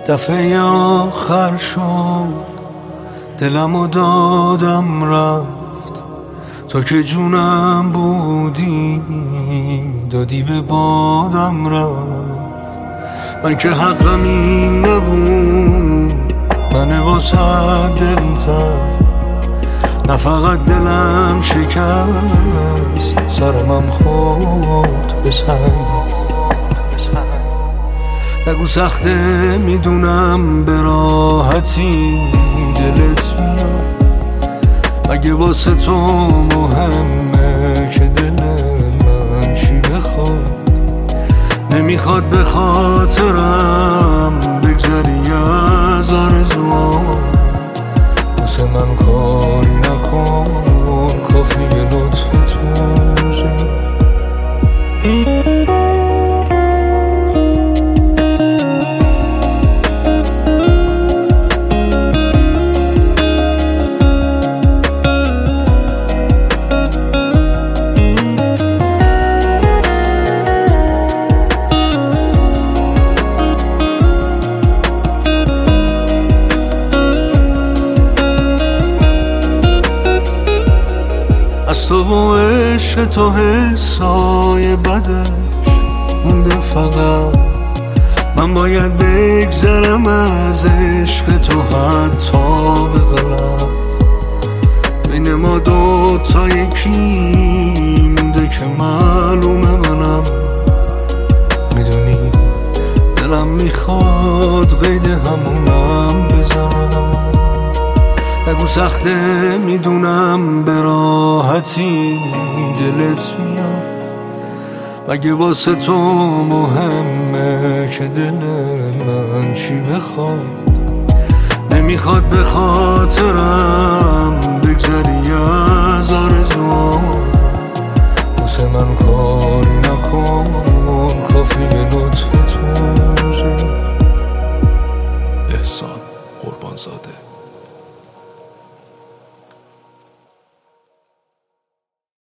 دفعه آخر شد دلمو دادم رفت، تو که جونم بودی دادی به بادم رفت. من که حقم این نبود، من واسه دلتم، نه فقط دلم شکست، سرمم خورد به سنگ. نگو سخته میدونم به راحتی دلت میاد، مگه واسه تو مهمه که دل من چی بخواد؟ نمیخواد به خاطرم بگذری از آرزوام، واسه من کاری نکن، کافیه لطف تو زیاد. از تو و عشق تو حسای بدش مونده فقط، من باید بگذرم از عشق تو حتی به غلط. بین ما دو تا یکی مونده که معلومه، منم میدونی دلم میخواد قید همونم بزنم. نگو سخته میدونم به راحتی دلت میاد، مگه واسه تو مهمه که دل من چی بخواد؟ نمیخواد به خاطرم